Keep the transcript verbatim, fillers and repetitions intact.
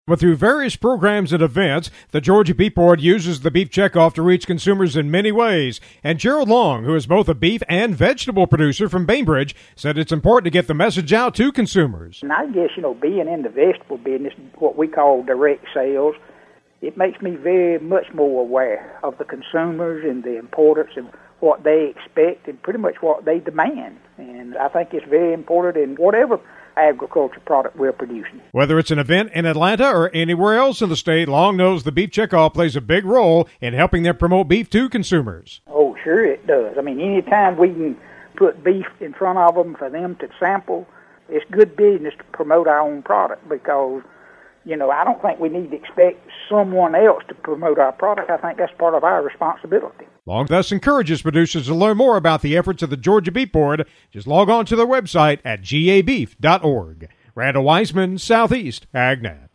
But through various programs and events, the Georgia Beef Board uses the beef checkoff to reach consumers in many ways. And Gerald Long, who is both a beef and vegetable producer from Bainbridge, said it's important to get the message out to consumers. And I guess, you know, being in the vegetable business, what we call direct sales, it makes me very much more aware of the consumers and the importance of what they expect and pretty much what they demand. And I think it's very important in whatever agriculture product we're producing. Whether it's an event in Atlanta or anywhere else in the state, Long knows the beef checkoff plays a big role in helping them promote beef to consumers. Oh, sure it does. I mean, anytime we can put beef in front of them for them to sample, it's good business to promote our own product because, you know, I don't think we need to expect someone else to promote our product. I think that's part of our responsibility. Long thus encourages producers to learn more about the efforts of the Georgia Beef Board. Just log on to their website at G A beef dot org. Randall Weisman, Southeast AgNet.